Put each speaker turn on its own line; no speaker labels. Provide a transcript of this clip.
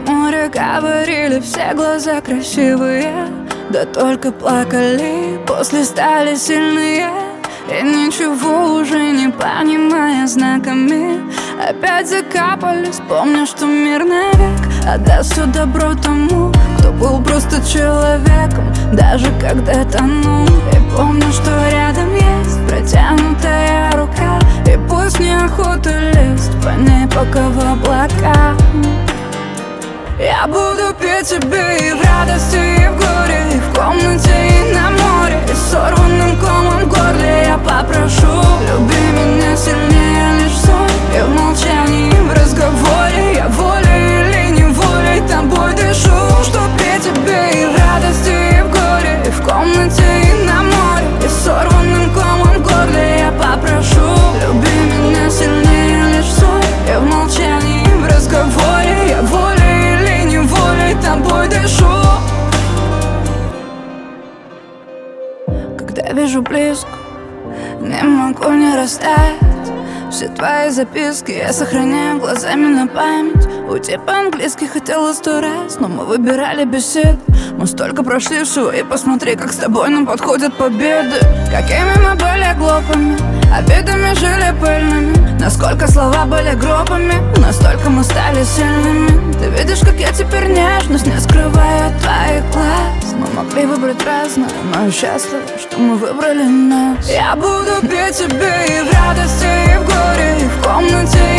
море говорили, все глаза красивые, да только плакали, после стали сильные. И ничего уже не понимая знаками, опять закапались, помню, что мир навек отдаст все добро тому, кто был просто человеком, даже когда тонул. И помню, что рядом есть протянутая рука, и пусть неохота лезть по ней, пока в облака. Я буду петь тебе и в радости, и в горе, и в комнате, и на море, и с сорванным комом в горле. Я попрошу, люби меня сильнее лишь сон, и в молчании, и в разговоре. Я волей или неволей тобой дышу, чтоб петь тебе и в радости, и в горе, и в комнате, и на море, и с сорванным комом в горле. Я попрошу, люби меня сильнее лишь сон, и в молчании, и в разговоре. Я волей неволей тобой дышу. Когда вижу близко, не могу не растаять. Все твои записки я сохраняю глазами на память. Уйти по-английски хотела 100 раз, но мы выбирали беседу. Мы столько прошли всего, и посмотри, как с тобой нам подходят победы. Какими мы были глупыми, обидами жили пыльными. Насколько слова были гробами, настолько мы стали сильными. Ты видишь, как я теперь нежность не скрываю от твоих глаз. Мы могли выбрать разное, но я счастлива, что мы выбрали нас. Я буду петь тебе и в радости, и в горе, и в комнате,